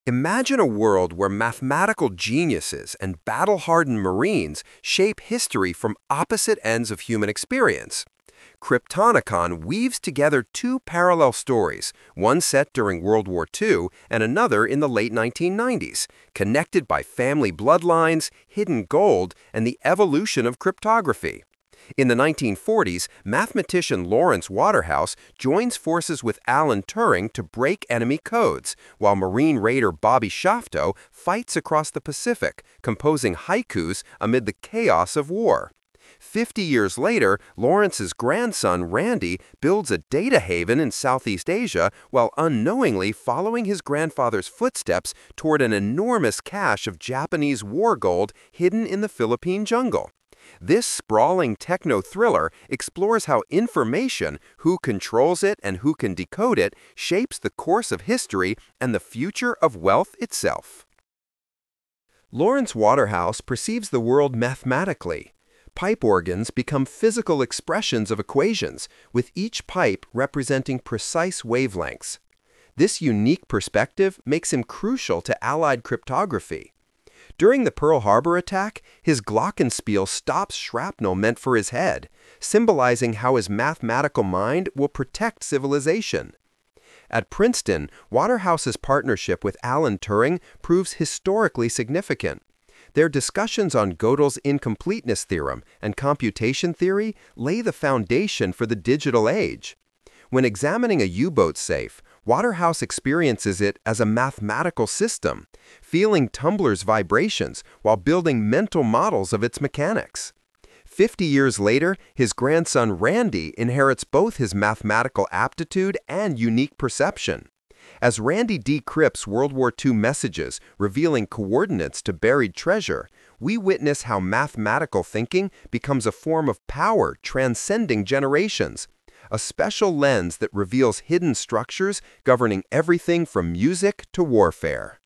Imagine a world where mathematical geniuses and battle-hardened Marines shape history from opposite ends of human experience. Cryptonicon weaves together two parallel stories, one set during World War II and another in the late 1990s, connected by family bloodlines, hidden gold, and the evolution of cryptography. In the 1940s, mathematician Lawrence Waterhouse joins forces with Alan Turing to break enemy codes, while Marine raider Bobby Shafto fights across the Pacific, composing haikus amid the chaos of war. 50 years later, Lawrence's grandson Randy builds a data haven in Southeast Asia while unknowingly following his grandfather's footsteps toward an enormous cache of Japanese war gold hidden in the Philippine jungle. This sprawling techno-thriller explores how information, who controls it and who can decode it, shapes the course of history and the future of wealth itself. Lawrence Waterhouse perceives the world mathematically. Pipe organs become physical expressions of equations, with each pipe representing precise wavelengths. This unique perspective makes him crucial to Allied cryptography. During the Pearl Harbor attack, his glockenspiel stops shrapnel meant for his head, symbolizing how his mathematical mind will protect civilization. At Princeton, Waterhouse's partnership with Alan Turing proves historically significant. Their discussions on Gödel's incompleteness theorem and computation theory lay the foundation for the digital age. When examining a U-boat safe, Waterhouse experiences it as a mathematical system, feeling Tumbler's vibrations while building mental models of its mechanics. 50 years later, his grandson Randy inherits both his mathematical aptitude and unique perception. As Randy decrypts World War II messages revealing coordinates to buried treasure, we witness how mathematical thinking becomes a form of power transcending generations, a special lens that reveals hidden structures governing everything from music to warfare.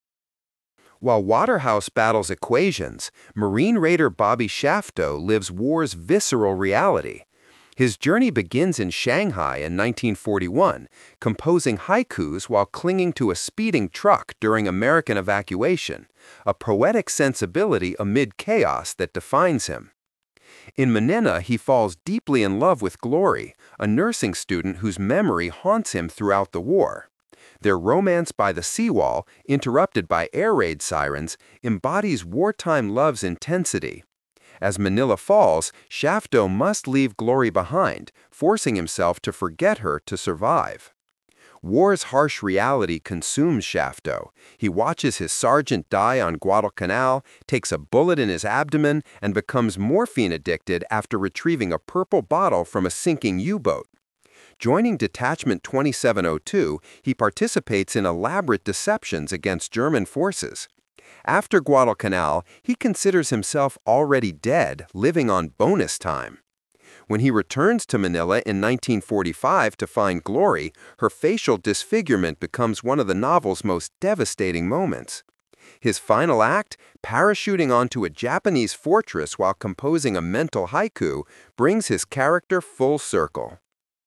While Waterhouse battles equations, Marine raider Bobby Shafto lives war's visceral reality. His journey begins in Shanghai in 1941, composing haikus while clinging to a speeding truck during American evacuation, a poetic sensibility amid chaos that defines him. In Manila, he falls deeply in love with Glory, a nursing student whose memory haunts him throughout the war. Their romance by the seawall, interrupted by air raid sirens, embodies wartime love's intensity. As Manila falls, Shafto must leave Glory behind, forcing himself to forget her to survive. War's harsh reality consumes Shafto. He watches his sergeant die on Guadalcanal, takes a bullet in his abdomen, and becomes morphine-addicted after retrieving a purple bottle from a sinking U-boat. Joining Detachment 2702, he participates in elaborate deceptions against German forces. After Guadalcanal, he considers himself already dead, living on bonus time. When he returns to Manila in 1945 to find Glory, her facial disfigurement becomes one of the novel's most devastating moments. His final act, parachuting onto a Japanese fortress while composing a mental haiku, brings his character full circle.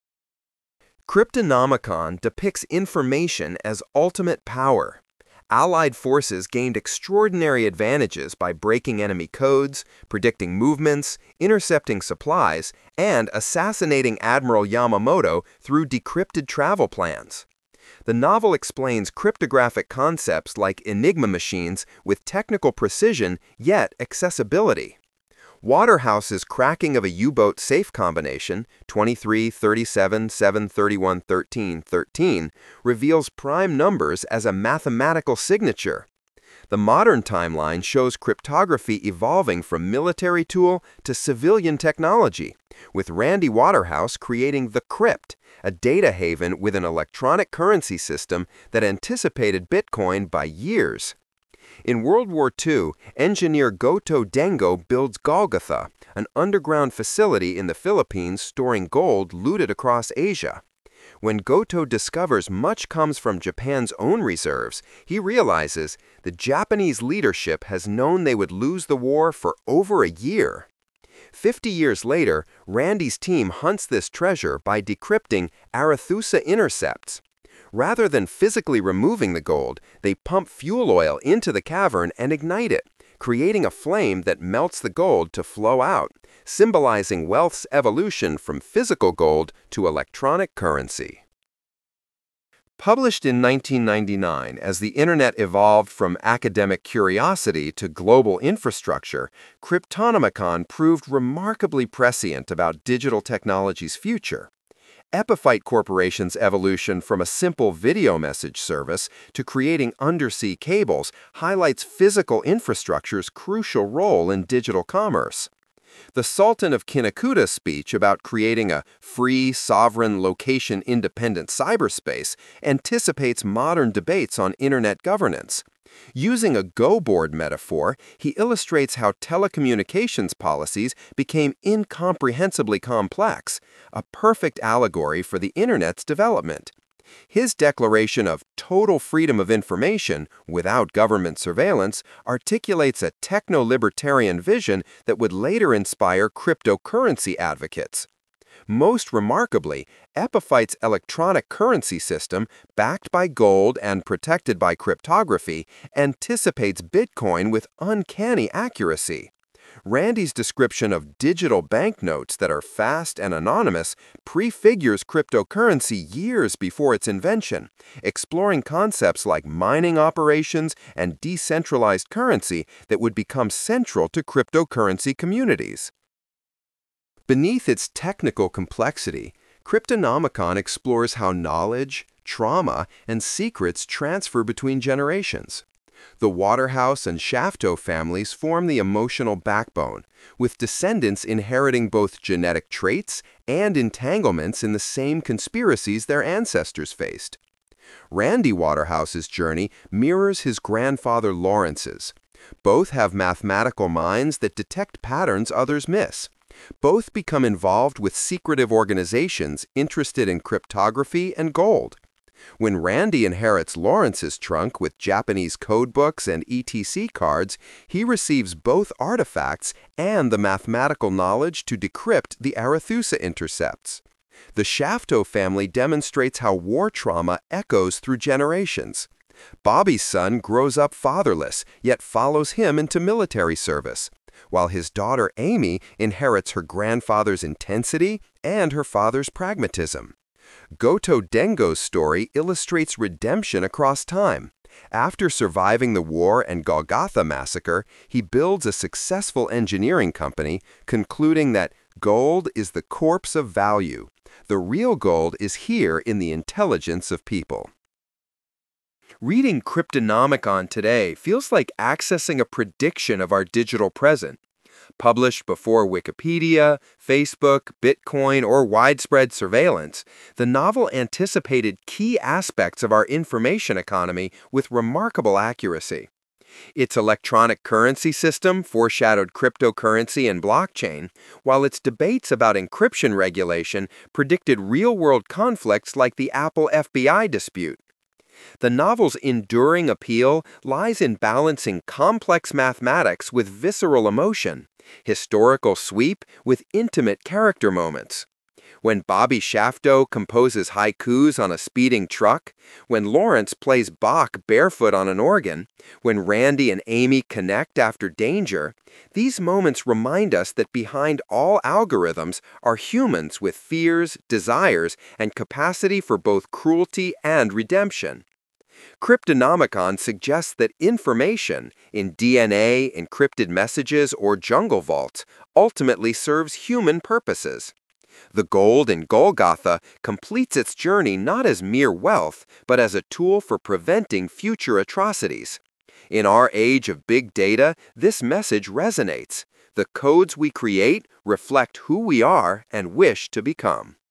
Cryptonomicon depicts information as ultimate power. Allied forces gained extraordinary advantages by breaking enemy codes, predicting movements, intercepting supplies, and assassinating Admiral Yamamoto through decrypted travel plans. The novel explains cryptographic concepts like Enigma machines with technical precision yet accessibility. Waterhouse's cracking of a U-boat safe combination, 23, 37, 7, 31, 13, 13, reveals prime numbers as a mathematical signature. The modern timeline shows cryptography evolving from military tool to civilian technology, with Randy Waterhouse creating the Crypt, a data haven with an electronic currency system that anticipated Bitcoin by years. In World War II, engineer Goto Dengo builds Golgotha, an underground facility in the Philippines storing gold looted across Asia. When Goto discovers much comes from Japan's own reserves, he realizes the Japanese leadership has known they would lose the war for over a year. 50 years later, Randy's team hunts this treasure by decrypting Arethusa intercepts. Rather than physically removing the gold, they pump fuel oil into the cavern and ignite it, creating a flame that melts the gold to flow out, symbolizing wealth's evolution from physical gold to electronic currency. Published in 1999, as the Internet evolved from academic curiosity to global infrastructure, Cryptonomicon proved remarkably prescient about digital technology's future. Epiphyte Corporation's evolution from a simple video message service to creating undersea cables highlights physical infrastructure's crucial role in digital commerce. The Sultan of Kinnakuda's speech about creating a free, sovereign, location-independent cyberspace anticipates modern debates on Internet governance. Using a Go board metaphor, he illustrates how telecommunications policies became incomprehensibly complex, a perfect allegory for the Internet's development. His declaration of total freedom of information without government surveillance articulates a techno-libertarian vision that would later inspire cryptocurrency advocates. Most remarkably, Epiphyte's electronic currency system, backed by gold and protected by cryptography, anticipates Bitcoin with uncanny accuracy. Randy's description of digital banknotes that are fast and anonymous prefigures cryptocurrency years before its invention, exploring concepts like mining operations and decentralized currency that would become central to cryptocurrency communities. Beneath its technical complexity, Cryptonomicon explores how knowledge, trauma, and secrets transfer between generations. The Waterhouse and Shafto families form the emotional backbone, with descendants inheriting both genetic traits and entanglements in the same conspiracies their ancestors faced. Randy Waterhouse's journey mirrors his grandfather Lawrence's. Both have mathematical minds that detect patterns others miss. Both become involved with secretive organizations interested in cryptography and gold. When Randy inherits Lawrence's trunk with Japanese codebooks and ETC cards, he receives both artifacts and the mathematical knowledge to decrypt the Arethusa intercepts. The Shafto family demonstrates how war trauma echoes through generations. Bobby's son grows up fatherless, yet follows him into military service, while his daughter Amy inherits her grandfather's intensity and her father's pragmatism. Goto Dengo's story illustrates redemption across time. After surviving the war and Golgotha massacre, he builds a successful engineering company, concluding that gold is the corpse of value. The real gold is here in the intelligence of people. Reading Cryptonomicon today feels like accessing a prediction of our digital present. Published before Wikipedia, Facebook, Bitcoin, or widespread surveillance, the novel anticipated key aspects of our information economy with remarkable accuracy. Its electronic currency system foreshadowed cryptocurrency and blockchain, while its debates about encryption regulation predicted real-world conflicts like the Apple FBI dispute. The novel's enduring appeal lies in balancing complex mathematics with visceral emotion, historical sweep with intimate character moments. When Bobby Shafto composes haikus on a speeding truck, when Lawrence plays Bach barefoot on an organ, when Randy and Amy connect after danger, these moments remind us that behind all algorithms are humans with fears, desires, and capacity for both cruelty and redemption. Cryptonomicon suggests that information in DNA, encrypted messages, or jungle vaults ultimately serves human purposes. The gold in Golgotha completes its journey not as mere wealth, but as a tool for preventing future atrocities. In our age of big data, this message resonates. The codes we create reflect who we are and wish to become.